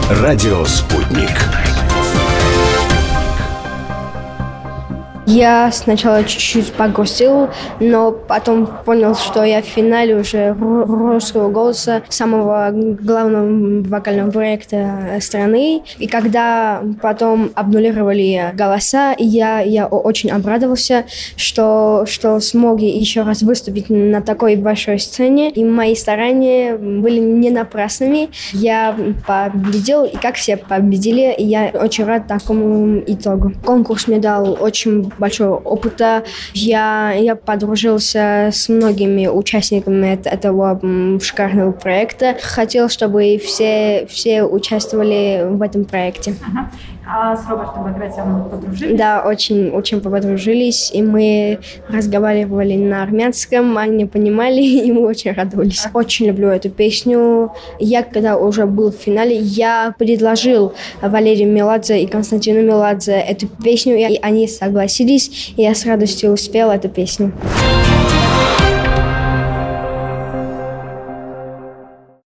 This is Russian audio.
Радио «Спутник». Я сначала чуть-чуть погрустил, но потом понял, что я в финале уже русского голоса, самого главного вокального проекта страны. И когда потом обнулировали голоса, я очень обрадовался, что смог еще раз выступить на такой большой сцене. И мои старания были не напрасными. Я победил, и как все победили, и я очень рад такому итогу. Конкурс мне дал очень большого опыта. Я подружился с многими участниками этого шикарного проекта. Хотел, чтобы все участвовали в этом проекте. Ага. А с Робертом Багратионовым подружились? Да, очень подружились, и мы разговаривали на армянском, они понимали, и мы очень радовались. Очень люблю эту песню. Я, когда уже был в финале, я предложил Валерию Меладзе и Константину Меладзе эту песню, и они согласились, и я с радостью спел эту песню.